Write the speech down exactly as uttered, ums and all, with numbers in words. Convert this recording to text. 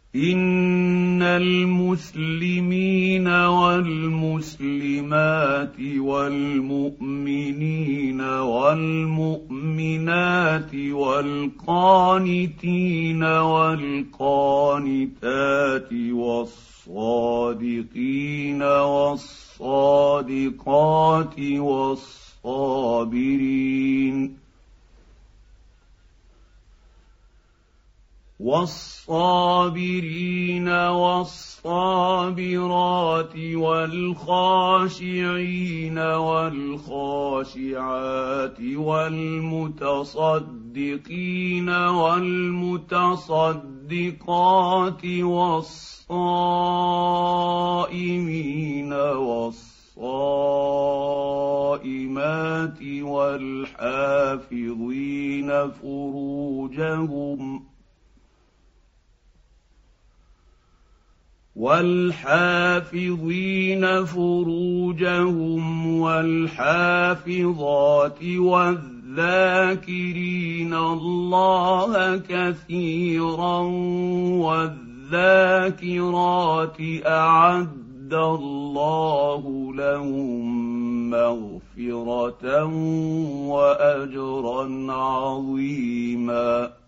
إن المسلمين والمسلمات والمؤمنين والمؤمنات والقانتين والقانتات والصادقين والصادقات والصابرين والصابرين والصابرات والخاشعين والخاشعات والمتصدقين والمتصدقات والصائمين والصائمات والحافظين فروجهم والحافظين فروجهم والحافظات والذاكرين الله كثيرا والذاكرات أعد الله لهم مغفرة وأجرا عظيما.